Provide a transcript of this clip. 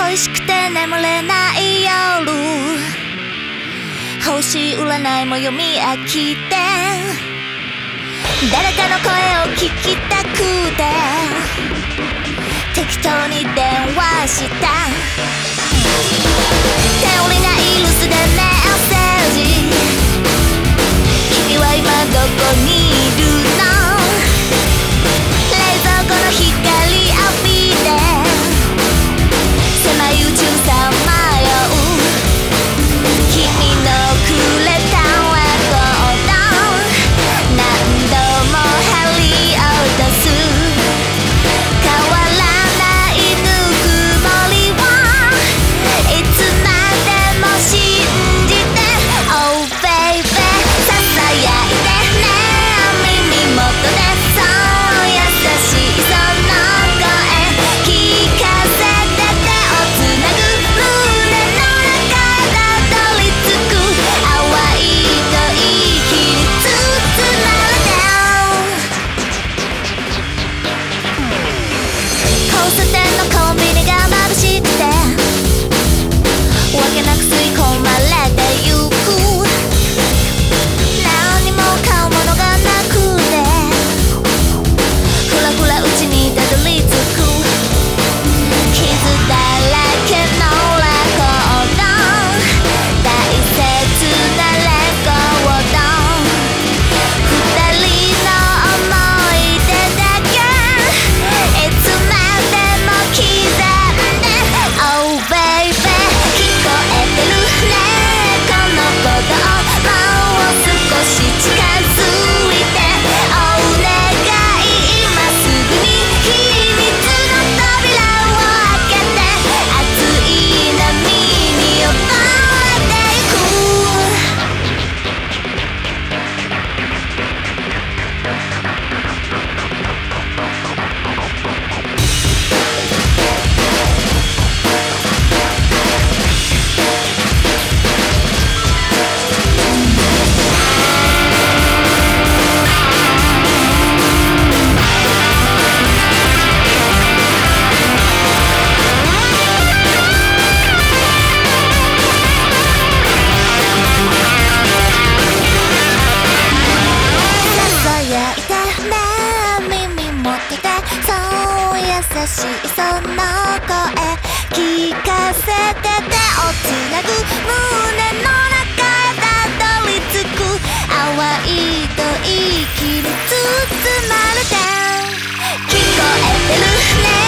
恋しくて眠れない夜、星占いも読み飽きて、誰かの声を聞きたくて適当に電話した。頼りない留守でメッセージ、君は今どこにいるの。冷蔵庫の光浴びて狭い宇宙さまよう。君のくれたレコード何度も針を出す。変わらないぬくもりをいつまでも信じて Oh baby ささやいてね、耳元でそう優しいその声聞かせて、手をつなぐ胸の中へたどり着く。淡い吐息に包まれて、交差点のコンビニが眩しくてわけなく吸い込まれてゆく。何も買うものがなくてふらふらうちにたどり着く。傷だらけのレコード、大切なレコード、二人の思い出だけいつまでも刻んで Oh baby 聞こえてるねこの鼓動、もう少し近づいてお願い、今すぐに秘密の扉を開けて熱い波に溺れていく。ささやいてね、耳元でそう優しいその声聞かせて、手をつなぐ胸の中へたどり着く。淡い吐息に包まれて聞こえてるね